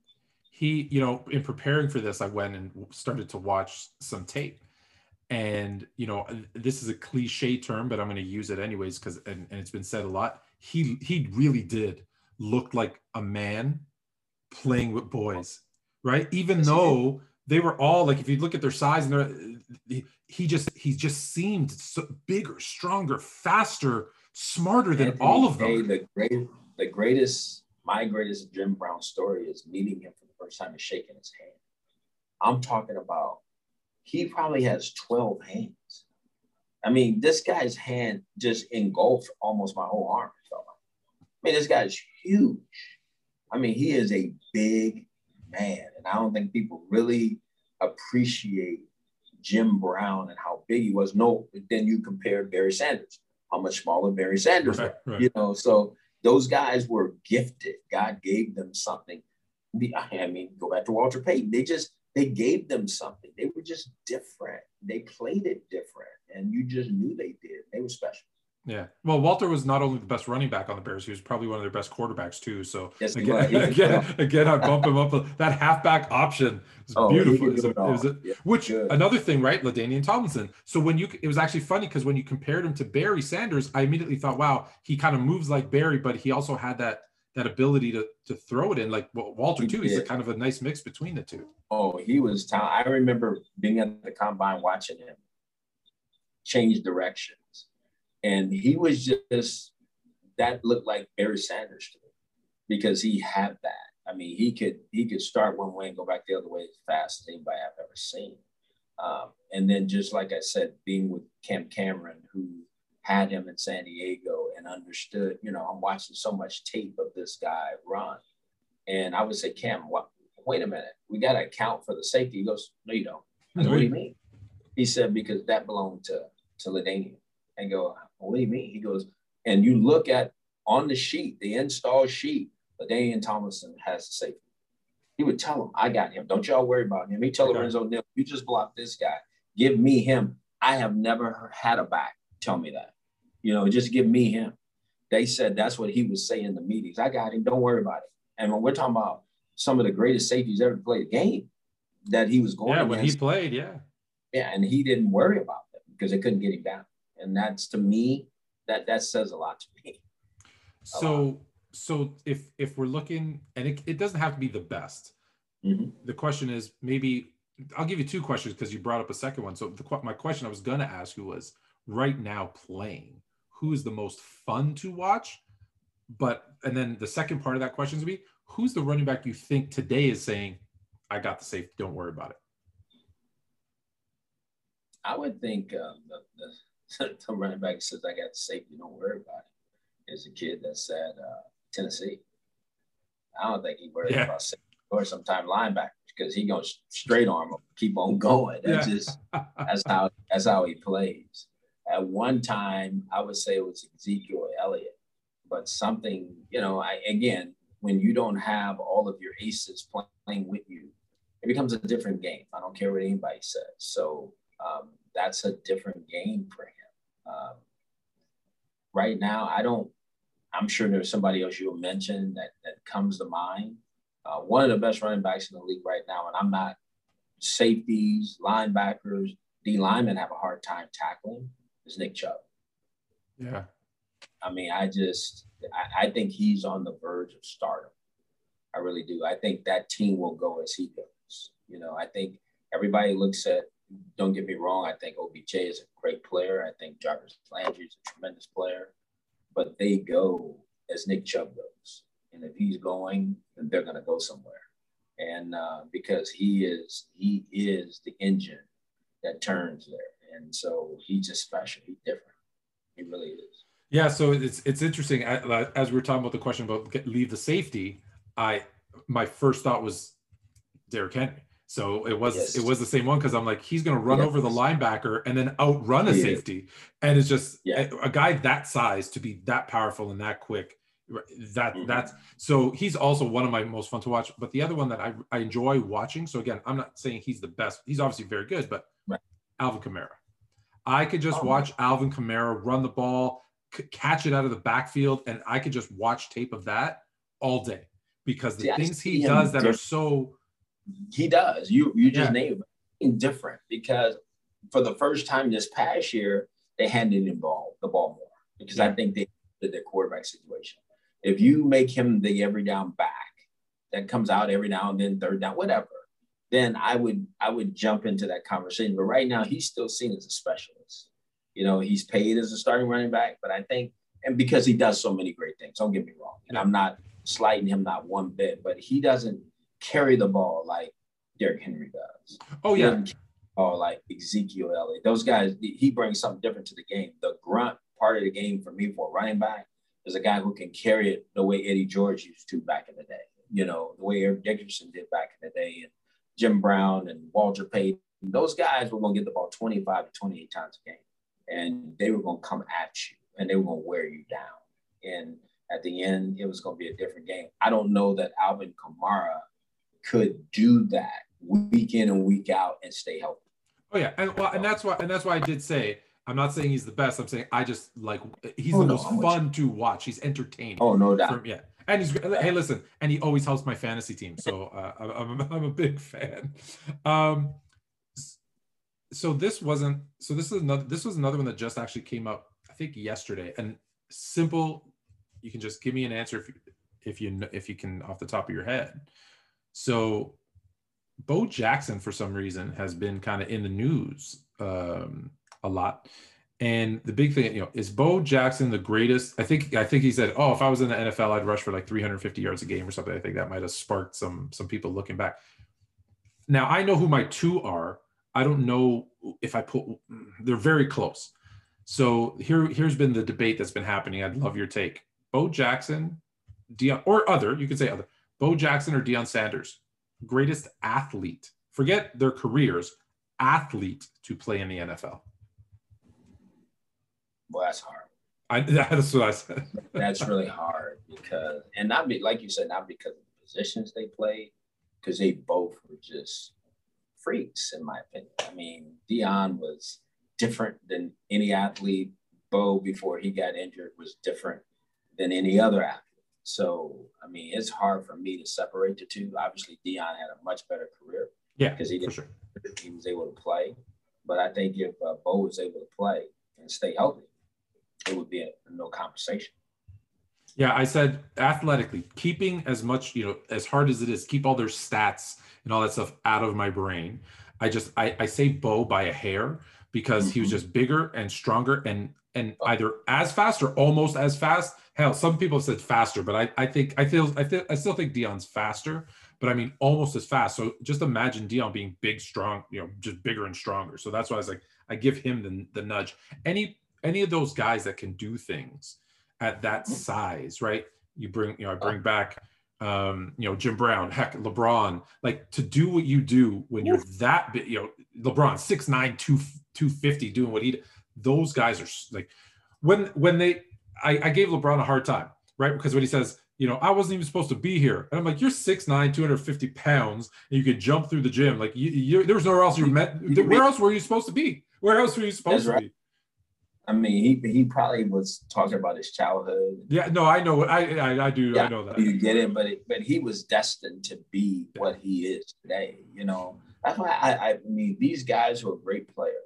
He, you know, in preparing for this, I went and started to watch some tape. And, you know, this is a cliche term, but I'm going to use it anyways, because, and, and it's been said a lot. He, he really did look like a man playing with boys, right? Even yes, though they were all like, if you look at their size, and they're, he just, he just seemed so bigger, stronger, faster, smarter than Anthony, all of them. Hey, the great, the greatest, my greatest Jim Brown story is meeting him for the first time and shaking his hand. I'm talking about, he probably has twelve hands. I mean, this guy's hand just engulfed almost my whole arm. I mean, this guy's huge. I mean, he is a big man. And I don't think people really appreciate Jim Brown and how big he was. No, then you compare Barry Sanders, how much smaller Barry Sanders right, was. Right. You know, so those guys were gifted. God gave them something. I mean, go back to Walter Payton. They just, they gave them something. They were just different. They played it different. And you just knew they did. They were special. Yeah. Well, Walter was not only the best running back on the Bears, he was probably one of their best quarterbacks too. So yes, again, he again, again, I bump him up. That halfback option was oh, beautiful. It was, a, it it was a, yeah, which good. Another thing, right? LaDainian Tomlinson. So when you, it was actually funny because when you compared him to Barry Sanders, I immediately thought, wow, he kind of moves like Barry, but he also had that that ability to to throw it in like Walter he too. Did. He's a kind of a nice mix between the two. Oh, he was talented. I remember being at the combine watching him change directions. And he was just, that looked like Barry Sanders to me, because he had that. I mean, he could he could start one way and go back the other way as fast as anybody I've ever seen. Um, and then just like I said, being with Cam Cameron, who had him in San Diego and understood, you know, I'm watching so much tape of this guy run. And I would say, Cam, what, wait a minute, we got to account for the safety. He goes, no, you don't. I go, what do you mean? He said, because that belonged to, to LaDainian. I go, what do you mean? He goes, and you look at on the sheet, the install sheet, LaDainian Tomlinson has the safety. He would tell him, I got him. Don't y'all worry about him. He tell okay. Lorenzo Neal, you just block this guy. Give me him. I have never had a back tell me that. You know, just give me him. They said that's what he would say in the meetings. I got him. Don't worry about it. And when we're talking about some of the greatest safeties ever played the game that he was going yeah, against. when he played, yeah. Yeah, and he didn't worry about them because they couldn't get him down. And that's, to me, that that says a lot to me. So, so if if we're looking, and it, it doesn't have to be the best. Mm-hmm. The question is, maybe, I'll give you two questions because you brought up a second one. So the, my question I was going to ask you was, right now playing, who is the most fun to watch? But, and then the second part of that question would be, who's the running back you think today is saying, I got the safety, don't worry about it? I would think um, the, the, the running back says, I got the safety, don't worry about it, is a kid that's at uh, Tennessee. I don't think he worries yeah. about safety or sometime linebackers, because he goes straight arm him, keep on going. That's yeah. just, that's how, that's how he plays. At one time, I would say it was Ezekiel Elliott, but something, you know, I, again, when you don't have all of your aces playing with you, it becomes a different game. I don't care what anybody says. So um, that's a different game for him. Um, right now, I don't, I'm sure there's somebody else you'll mention that, that comes to mind. Uh, one of the best running backs in the league right now, and I'm not, safeties, linebackers, D linemen have a hard time tackling, is Nick Chubb. Yeah. I mean, I just, I, I think he's on the verge of stardom. I really do. I think that team will go as he goes. You know, I think everybody looks at, don't get me wrong, I think O B J is a great player. I think Jarvis Landry is a tremendous player. But they go as Nick Chubb goes. And if he's going, then they're going to go somewhere. And uh, because he is, he is the engine that turns there. And so he's just special. He's different. He really is. Yeah, so it's it's interesting. As we were talking about the question about get, leave the safety, I my first thought was Derrick Henry. So it was Yes. it was the same one because I'm like, he's going to run Yes. over the linebacker and then outrun a He safety, is. and it's just Yeah. a, a guy that size to be that powerful and that quick. That Mm-hmm. that's so he's also one of my most fun to watch. But the other one that I I enjoy watching. So again, I'm not saying he's the best. He's obviously very good, but Right. Alvin Kamara. I could just oh, watch man. Alvin Kamara run the ball, c- catch it out of the backfield, and I could just watch tape of that all day because the See, things he does that different. are so. He does. You you just yeah. named it. Different because for the first time this past year, they handed him ball the ball more because yeah. I think they did their quarterback situation. If you make him the every down back that comes out every now and then, third down, whatever, then I would I would jump into that conversation. But right now, he's still seen as a specialist. You know, he's paid as a starting running back, but I think, and because he does so many great things, don't get me wrong, and I'm not slighting him not one bit, but he doesn't carry the ball like Derrick Henry does. Oh, he yeah. Or like Ezekiel Elliott. Those guys, he brings something different to the game. The grunt part of the game for me for a running back is a guy who can carry it the way Eddie George used to back in the day. You know, the way Eric Dickerson did back in the day, and Jim Brown and Walter Payton. Those guys were going to get the ball twenty-five to twenty-eight times a game. And they were going to come at you, and they were going to wear you down. And at the end, it was going to be a different game. I don't know that Alvin Kamara could do that week in and week out and stay healthy. Oh yeah, and well, and that's why, and that's why I did say I'm not saying he's the best. I'm saying I just like he's oh, the no, most fun to watch. He's entertaining. Oh no doubt. From, yeah, and he's hey, listen, and he always helps my fantasy team, so uh, I'm I'm a big fan. Um, so this wasn't. So this is another. This was another one that just actually came up. I think yesterday. And simple. You can just give me an answer if you, if you if you can off the top of your head. So, Bo Jackson for some reason has been kind of in the news um, a lot. And the big thing, you know, is Bo Jackson the greatest? I think I think he said, "Oh, if I was in the N F L, I'd rush for like three hundred fifty yards a game or something." I think that might have sparked some some people looking back. Now I know who my two are. I don't know if I put. They're very close. So here here's been the debate that's been happening. I'd love your take. Bo Jackson, Deion, or other. You could say other. Bo Jackson or Deion Sanders, greatest athlete. Forget their careers. Athlete to play in the N F L. Well, that's hard. I, that's what I said. That's really hard because, and not be like you said, not because of the positions they played, because they both were just freaks, in my opinion. I mean, Deion was different than any athlete. Bo, before he got injured, was different than any other athlete. So, I mean, it's hard for me to separate the two. Obviously, Deion had a much better career. Yeah, because he, sure. he was able to play. But I think if uh, Bo was able to play and stay healthy, it would be a, no conversation. Yeah, I said athletically, keeping as much, you know, as hard as it is, keep all their stats and all that stuff out of my brain. I just, I, I say Bo by a hair because mm-hmm. he was just bigger and stronger and and either as fast or almost as fast. Hell, some people have said faster, but I, I think, I feel, I feel, I still think Deion's faster, but I mean, almost as fast. So just imagine Deion being big, strong, you know, just bigger and stronger. So that's why I was like, I give him the, the nudge. Any, any of those guys that can do things at that size, right? You bring, you know, I bring back, um, you know, Jim Brown, heck, LeBron, like to do what you do when you're that big, you know, LeBron, six nine, two fifty, doing what he, those guys are like, when, when they, I, I gave LeBron a hard time, right? Because when he says, you know, I wasn't even supposed to be here. And I'm like, you're six nine, two hundred fifty pounds, and you could jump through the gym. Like, you, you, there was nowhere else you were meant. Where else were you supposed to be? Where else were you supposed That's to right. be? I mean, he he probably was talking about his childhood. Yeah, no, I know. I I, I do. Yeah, I know that. You get it, but it, but he was destined to be yeah. what he is today. You know, that's why I, I mean, these guys who are great players,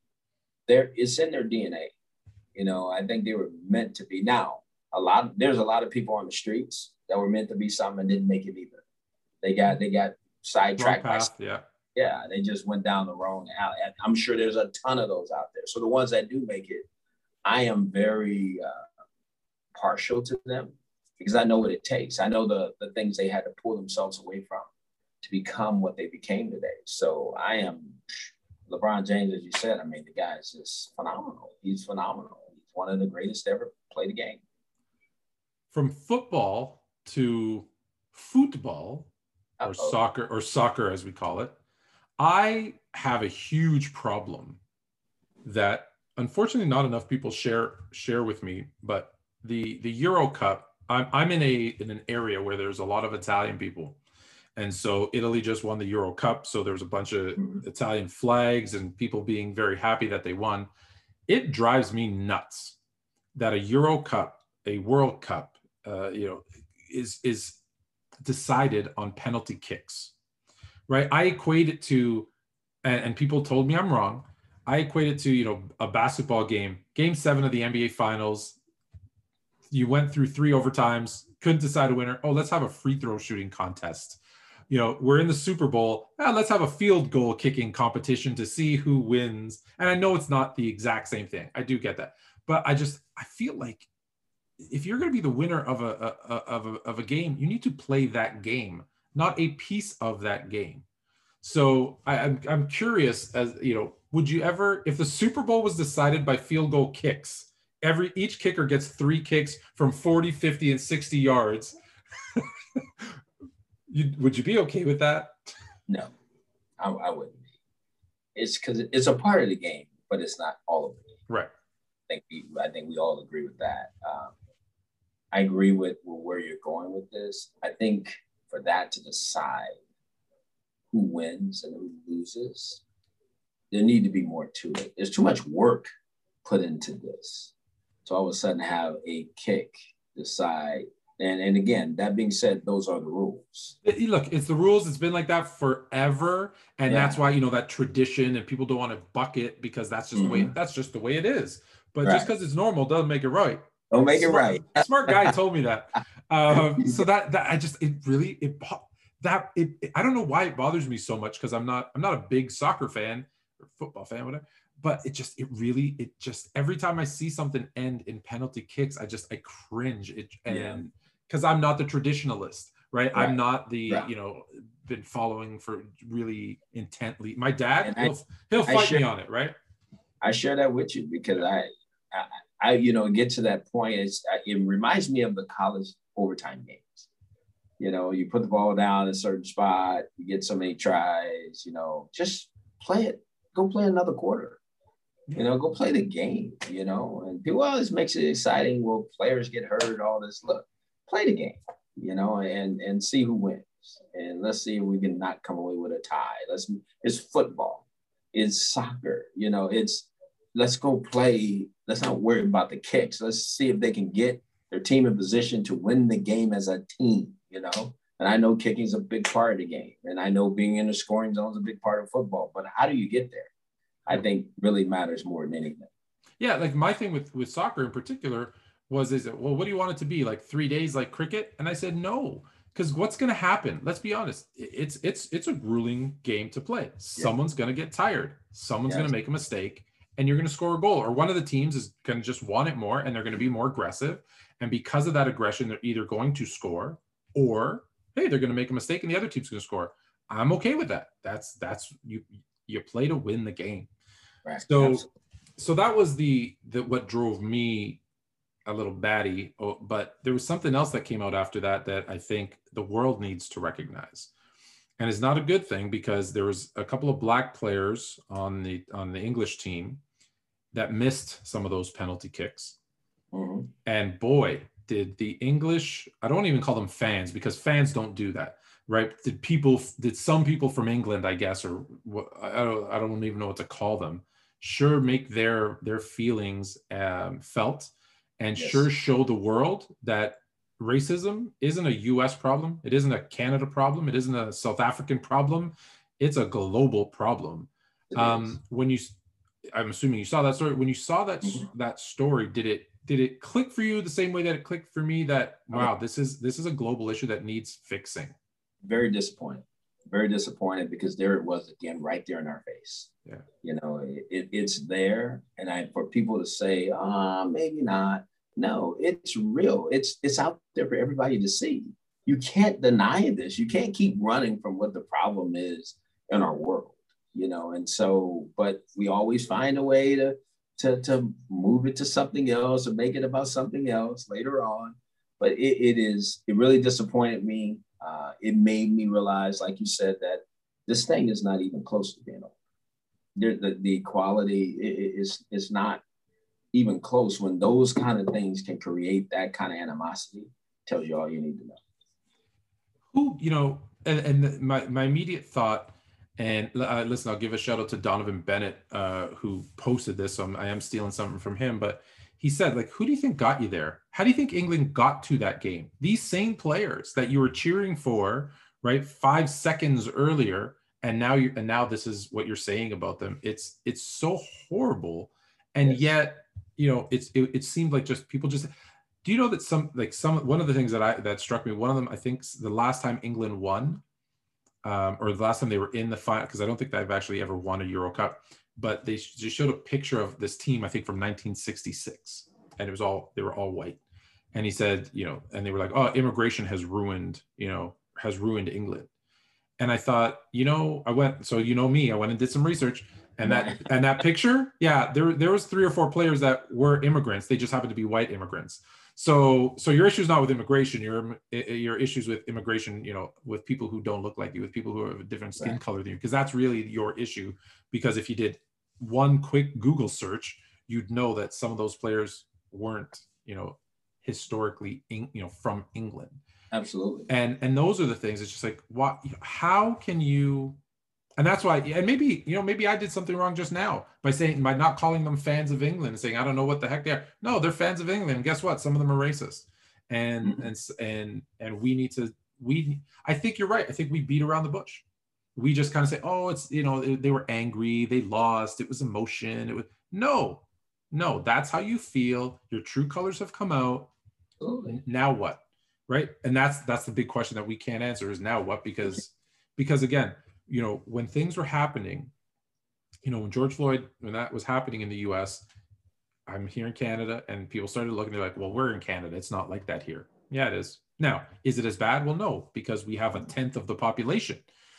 they're it's in their D N A. You know, I think they were meant to be. Now, a lot there's a lot of people on the streets that were meant to be something and didn't make it either. They got they got sidetracked. Wrong path, by, yeah. Yeah, they just went down the wrong alley. I'm sure there's a ton of those out there. So the ones that do make it, I am very uh, partial to them because I know what it takes. I know the the things they had to pull themselves away from to become what they became today. So I am LeBron James, as you said. I mean, the guy is just phenomenal. He's phenomenal. He's one of the greatest to ever play the game. From football to football, or Uh-oh. soccer, or soccer as we call it, I have a huge problem that unfortunately not enough people share share with me. But the the Euro Cup, I'm I'm in a in an area where there's a lot of Italian people, and so Italy just won the Euro Cup, so there was a bunch of Mhm. Italian flags and people being very happy that they won. It drives me nuts that a Euro Cup, a World Cup, uh, you know, is is decided on penalty kicks, right? I equate it to, and, and people told me I'm wrong. I equate it to, you know, a basketball game, game seven of the N B A Finals. You went through three overtimes, couldn't decide a winner. Oh, let's have a free throw shooting contest. You know, we're in the Super Bowl. Ah, let's have a field goal kicking competition to see who wins. And I know it's not the exact same thing. I do get that. But I just, I feel like if you're going to be the winner of a, a, of a, of a game, you need to play that game, not a piece of that game. So I, I'm, I'm curious, as you know, would you ever, if the Super Bowl was decided by field goal kicks, every, each kicker gets three kicks from forty, fifty, and sixty yards. You, would you be okay with that? No, I, I wouldn't be. It's because it's a part of the game, but it's not all of the game. Right. I think we, I think we all agree with that. Um, I agree with, with where you're going with this. I think for that to decide who wins and who loses, there need to be more to it. There's too much work put into this to all of a sudden have a kick decide. And, and again, that being said, those are the rules. It- look, it's the rules. It's been like that forever, and Yeah. that's why, you know, that tradition, and people don't want to buck it because that's just the way Mhm. that's just the way it is. But Right. just because it's normal doesn't make it right. Don't make it Smart- right. Smart guy told me that. Um, so that that I just it really it bo- that it, it- I don't know why it bothers me so much, because I'm not I'm not a big soccer fan or football fan, whatever. But it just it really it just every time I see something end in penalty kicks, I just I cringe. It and Yeah. because I'm not the traditionalist, right? Right. I'm not the Right. you know been following for really intently. My dad, And I- he'll he'll I fight share- me on it, right? I share that with you because I, I, I you know, get to that point. It's, it reminds me of the college overtime games. You know, you put the ball down in a certain spot, you get so many tries, you know, just play it. Go play another quarter. You know, go play the game, you know, and people always makes it exciting. Well, players get hurt, all this. Look, play the game, you know, and, and see who wins. And let's see if we can not come away with a tie. Let's, it's football. It's soccer, you know, it's, let's go play. Let's not worry about the kicks. Let's see if they can get their team in position to win the game as a team, you know. And I know kicking is a big part of the game. And I know being in the scoring zone is a big part of football. But how do you get there? I think really matters more than anything. Yeah, like my thing with with soccer in particular was, is it, well, what do you want it to be, like three days like cricket? And I said no, because what's going to happen? Let's be honest. It's it's it's a grueling game to play. Someone's going to get tired. Someone's Yes. going to make a mistake, and you're going to score a goal. Or one of the teams is going to just want it more, and they're going to be more aggressive. And because of that aggression, they're either going to score, or hey, they're going to make a mistake, and the other team's going to score. I'm okay with that. That's that's you you play to win the game. Right. So, Absolutely. so that was the, the what drove me a little batty. Oh, but there was something else that came out after that that I think the world needs to recognize, and it's not a good thing, because there was a couple of black players on the on the English team that missed some of those penalty kicks, Mm-hmm. and boy, did the English, I don't even call them fans, because fans don't do that, right? Did people, did some people from England, I guess, or what, I don't, I don't even know what to call them, sure make their their feelings um, felt, and Yes. sure show the world that racism isn't a U S problem, it isn't a Canada problem, it isn't a South African problem, it's a global problem. It Um, is. when you, I'm assuming you saw that story. When you saw that Mhm. that story, did it did it click for you the same way that it clicked for me? That wow, this is this is a global issue that needs fixing. Very disappointed. Very disappointed because there it was again, right there in our face. Yeah. You know, it, it's there, and I for people to say, ah, uh, maybe not. No, it's real. It's it's out there for everybody to see. You can't deny this. You can't keep running from what the problem is in our world. You know, and so, but we always find a way to to, to move it to something else or make it about something else later on. But it, it is, it really disappointed me. Uh, it made me realize, like you said, that this thing is not even close to being over. The, the, the equality is, is not even close. When those kind of things can create that kind of animosity, tells you all you need to know. Who, you know, and, and my, my immediate thought, and uh, listen, I'll give a shout out to Donovan Bennett, uh, who posted this. So I'm, I am stealing something from him, but he said, like, who do you think got you there? How do you think England got to that game? These same players that you were cheering for, right, five seconds earlier, and now you and now this is what you're saying about them. It's it's so horrible, and yes. yet, you know, it's it, it seemed like just people just. Do you know that some like some one of the things that I that struck me? One of them, I think, the last time England won. Um, or the last time they were in the final, because I don't think they've actually ever won a Euro Cup, but they just showed a picture of this team, I think from nineteen sixty-six, and it was all, they were all white. And he said, you know, and they were like, oh, immigration has ruined, you know, has ruined England. And I thought, you know, I went, so you know me, I went and did some research, and that, and that picture, yeah, there, there was three or four players that were immigrants. They just happened to be white immigrants. So, so your issue is not with immigration. Your your issues with immigration, you know, with people who don't look like you, with people who have a different skin right. color than you, because that's really your issue. Because if you did one quick Google search, you'd know that some of those players weren't, you know, historically, in, you know, from England. Absolutely. And and those are the things. It's just like, what? How can you? And that's why, and maybe, you know, maybe I did something wrong just now by saying, by not calling them fans of England and saying, I don't know what the heck they are. No, they're fans of England. And guess what? Some of them are racist. And, mm-hmm. and, and, and we need to, we, I think you're right. I think we beat around the bush. We just kind of say, oh, it's, you know, they, they were angry. They lost. It was emotion. It was, no, no, that's how you feel. Your true colors have come out. Absolutely. Now what? Right. And that's, that's the big question that we can't answer is now what? Because, because again, you know, when things were happening, you know, when George Floyd, when that was happening in the U S, I'm here in Canada, and people started looking, they're like, well, we're in Canada. It's not like that here. Yeah, it is. Now, is it as bad? Well, no, because we have a tenth of the population.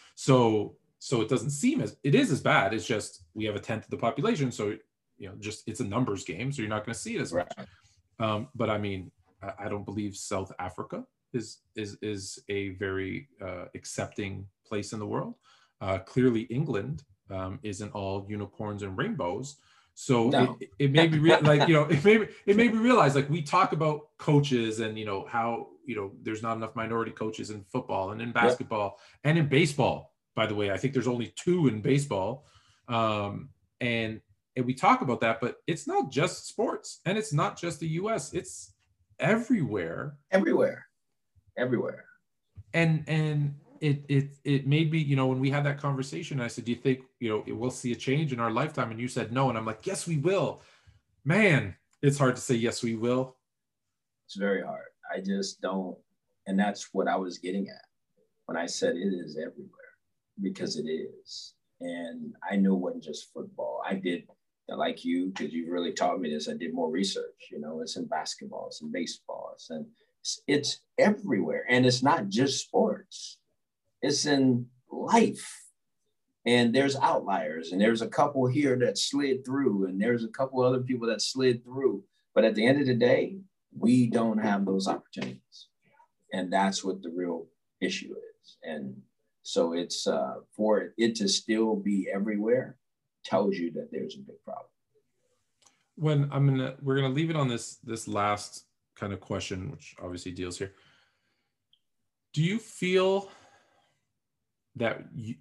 So, so it doesn't seem as, it is as bad. It's just, we have a tenth of the population. So, you know, just, it's a numbers game. So you're not going to see it as much. Right. Um, but I mean, I, I don't believe South Africa is, is, is a very uh, accepting place in the world. Uh, clearly, England um, isn't all unicorns and rainbows. So no. it, it made me re- like, you know, it made, it made me realize, like, we talk about coaches and, you know, how, you know, there's not enough minority coaches in football and in basketball yep. and in baseball, by the way. I think there's only two in baseball. Um, and, and we talk about that, but it's not just sports, and it's not just the U S. It's everywhere. Everywhere. Everywhere. And, and, It it it made me, you know, when we had that conversation, I said, do you think, you know, we'll see a change in our lifetime? And you said no. And I'm like, yes, we will. Man, it's hard to say yes, we will. It's very hard. I just don't. And that's what I was getting at when I said it is everywhere, because it is. And I know it wasn't just football. I did, like you, because you've really taught me this, I did more research. You know, it's in basketball, it's in baseball, it's, in, it's, it's everywhere. And it's not just sports. It's in life. And there's outliers, and there's a couple here that slid through, and there's a couple other people that slid through. But at the end of the day, we don't have those opportunities. And that's what the real issue is. And so it's uh, for it to still be everywhere tells you that there's a big problem. When I'm gonna, we're gonna leave it on this, this last kind of question, which obviously deals here. Do you feel that you,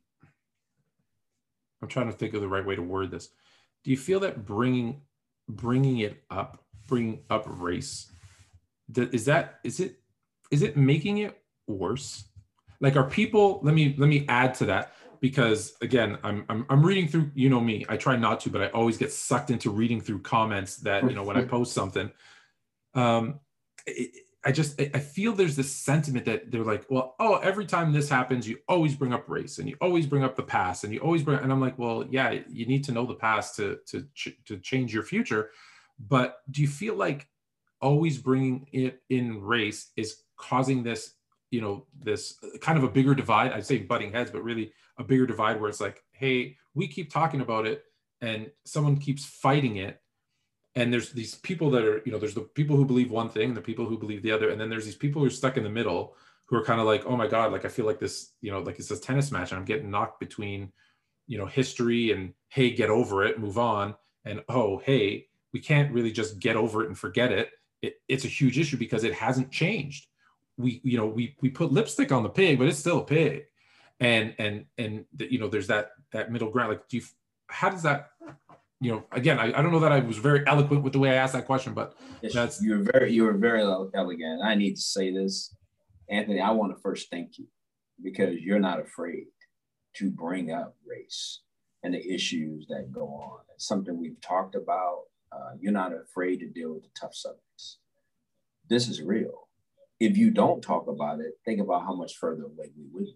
I'm trying to think of the right way to word this. Do you feel that bringing, bringing it up, bringing up race, that, is that, is it, is it making it worse? Like, are people, let me, let me add to that, because again, I'm, I'm, I'm reading through, you know me, I try not to, but I always get sucked into reading through comments that, you know, when I post something, um, it, I just, I feel there's this sentiment that they're like, well, oh, every time this happens, you always bring up race, and you always bring up the past, and you always bring, and I'm like, well, yeah, you need to know the past to, to, to change your future. But do you feel like always bringing it in race is causing this, you know, this kind of a bigger divide? I'd say butting heads, but really a bigger divide where it's like, hey, we keep talking about it and someone keeps fighting it. And there's these people that are, you know, there's the people who believe one thing, the people who believe the other. And then there's these people who are stuck in the middle who are kind of like, oh my God, like I feel like this, you know, like it's this tennis match and I'm getting knocked between, you know, history and, hey, get over it, move on. And, oh, hey, we can't really just get over it and forget it. it it's a huge issue because it hasn't changed. We, you know, we, we put lipstick on the pig, but it's still a pig. And, and, and, the, you know, there's that, that middle ground. Like, do you, how does that, you know, again, I, I don't know that I was very eloquent with the way I asked that question, but yes, that's. You're very, you were very elegant. I need to say this, Anthony, I want to first thank you because you're not afraid to bring up race and the issues that go on. It's something we've talked about. Uh, you're not afraid to deal with the tough subjects. This is real. If you don't talk about it, think about how much further away we would be.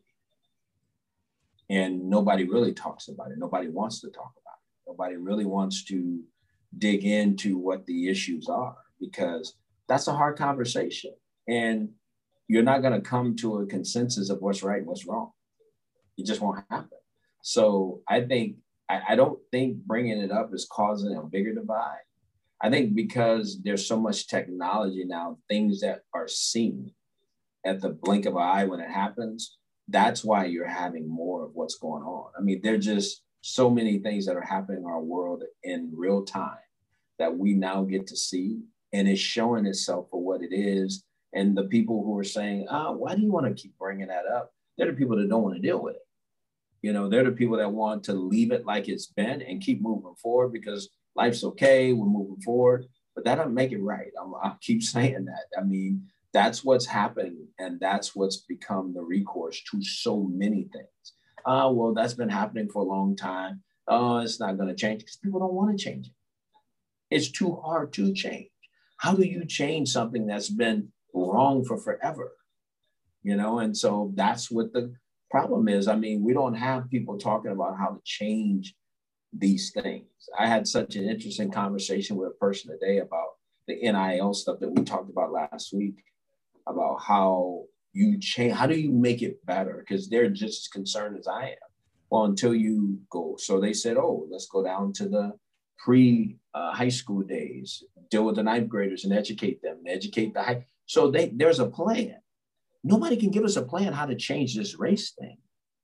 And nobody really talks about it. Nobody wants to talk about it. Nobody really wants to dig into what the issues are because that's a hard conversation. And you're not going to come to a consensus of what's right and what's wrong. It just won't happen. So I think, I, I don't think bringing it up is causing a bigger divide. I think because there's so much technology now, things that are seen at the blink of an eye when it happens, that's why you're having more of what's going on. I mean, there's just so many things that are happening in our world in real time that we now get to see, and it's showing itself for what it is. And the people who are saying, oh, why do you want to keep bringing that up? They're the people that don't want to deal with it. You know, they're the people that want to leave it like it's been and keep moving forward because life's okay, we're moving forward, but that doesn't make it right. I'm, I'll keep saying that. I mean, that's what's happening, and that's what's become the recourse to so many things. Uh, well, that's been happening for a long time. Oh, it's not going to change because people don't want to change it. It's too hard to change. How do you change something that's been wrong for forever? You know, and so that's what the problem is. I mean, we don't have people talking about how to change these things. I had such an interesting conversation with a person today about the N I L stuff that we talked about last week, about how you change, how do you make it better? Because they're just as concerned as I am. Well, until you go. So they said, oh, let's go down to the pre uh, high school days, deal with the ninth graders and educate them, and educate the high. So they, there's a plan. Nobody can give us a plan how to change this race thing.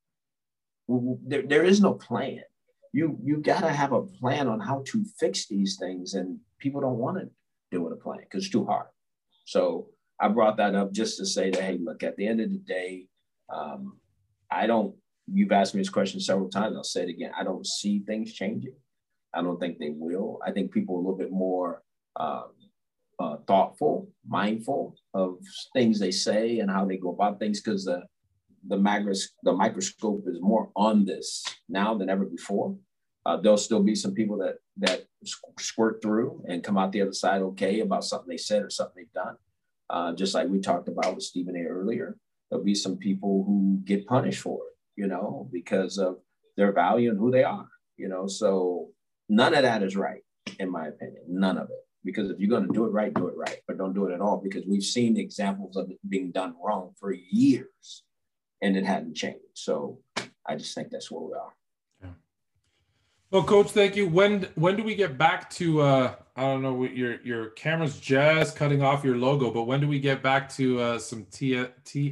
There, there is no plan. You, you got to have a plan on how to fix these things, and people don't want to deal with a plan because it's too hard. So I brought that up just to say that, hey, look, at the end of the day, um, I don't, you've asked me this question several times. I'll say it again. I don't see things changing. I don't think they will. I think people are a little bit more um, uh, thoughtful, mindful of things they say and how they go about things, because the the, magros- the microscope is more on this now than ever before. Uh, there'll still be some people that that squirt through and come out the other side okay about something they said or something they've done. Uh, just like we talked about with Stephen A. earlier, there'll be some people who get punished for it, you know, because of their value and who they are, you know. So none of that is right, in my opinion, none of it. Because if you're going to do it right, do it right, but don't do it at all, because we've seen examples of it being done wrong for years and it hadn't changed. So I just think that's where we are. Yeah. Well, Coach, thank you. When when do we get back to, uh, I don't know, your your camera's just cutting off your logo, but when do we get back to uh, some T-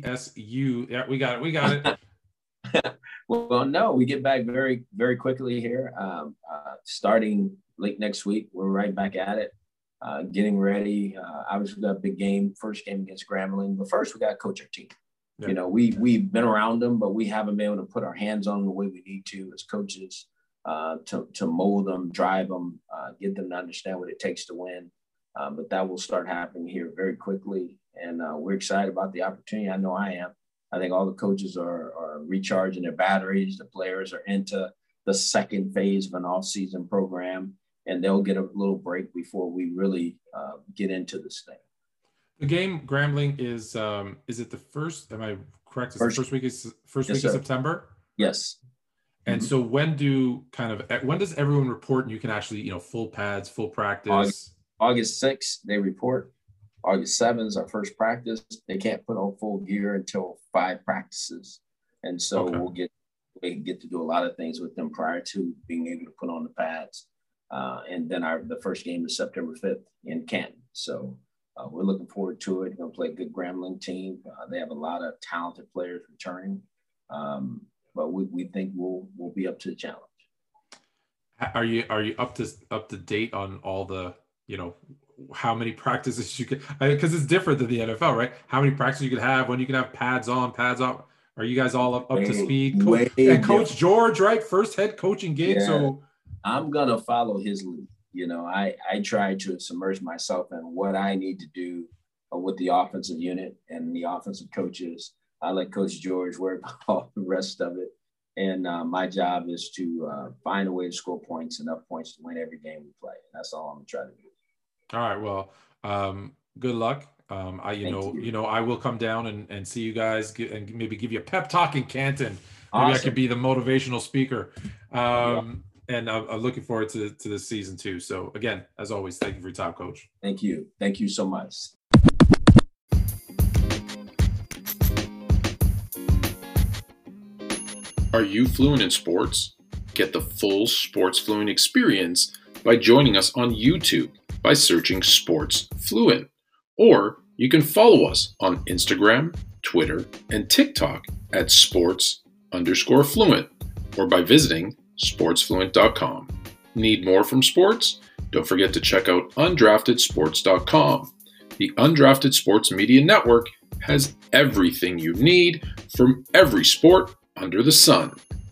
TSU? Yeah, we got it. We got it. Well, no, we get back very, very quickly here. Um, uh, starting late next week, we're right back at it, uh, getting ready. Uh, obviously, we got a big game, first game against Grambling, but first we got to coach our team. Yeah. You know, we, we've been around them, but we haven't been able to put our hands on them the way we need to as coaches, uh, to, to mold them, drive them, uh, get them to understand what it takes to win. Um, but that will start happening here very quickly. And uh, we're excited about the opportunity. I know I am. I think all the coaches are, are recharging their batteries. The players are into the second phase of an off-season program, and they'll get a little break before we really uh, get into this thing. The game Grambling is um, is it the first? Am I correct? Is first, the first week is first yes, week sir. of September? Yes. And mm-hmm. so when do kind of when does everyone report and you can actually, you know, full pads, full practice? August, August sixth they report. August seventh is our first practice. They can't put on full gear until five practices, and so okay. we'll get we get to do a lot of things with them prior to being able to put on the pads. Uh, and then our the first game is September fifth in Canton. So uh, we're looking forward to it. We're going to play a good Grambling team. Uh, they have a lot of talented players returning, um, but we, we think we'll we'll be up to the challenge. Are you are you up to up to date on all the, you know, how many practices you can, because it's different than the N F L, right? How many practices you can have, when you can have pads on, pads off. Are you guys all up, up to speed? Coach, and Coach George, right? First head coaching gig. Yeah. So I'm going to follow his lead. You know, I, I try to submerge myself in what I need to do with the offensive unit and the offensive coaches. I let Coach George work all the rest of it. And uh, my job is to uh, find a way to score points, enough points to win every game we play. And that's all I'm going to try to do. All right. Well, um, good luck. Um, I, you Thank know, you. you know, I will come down and, and see you guys get, and maybe give you a pep talk in Canton. Maybe awesome. I could be the motivational speaker. Um, yeah. And I'm, I'm looking forward to, to this season too. So again, as always, thank you for your time, Coach. Thank you. Thank you so much. Are you fluent in sports? Get the full Sports Fluent experience by joining us on YouTube by searching Sports Fluent. Or you can follow us on Instagram, Twitter, and TikTok at sports underscore fluent, or by visiting sports fluent dot com. Need more from sports? Don't forget to check out undrafted sports dot com. The Undrafted Sports Media Network has everything you need from every sport under the sun.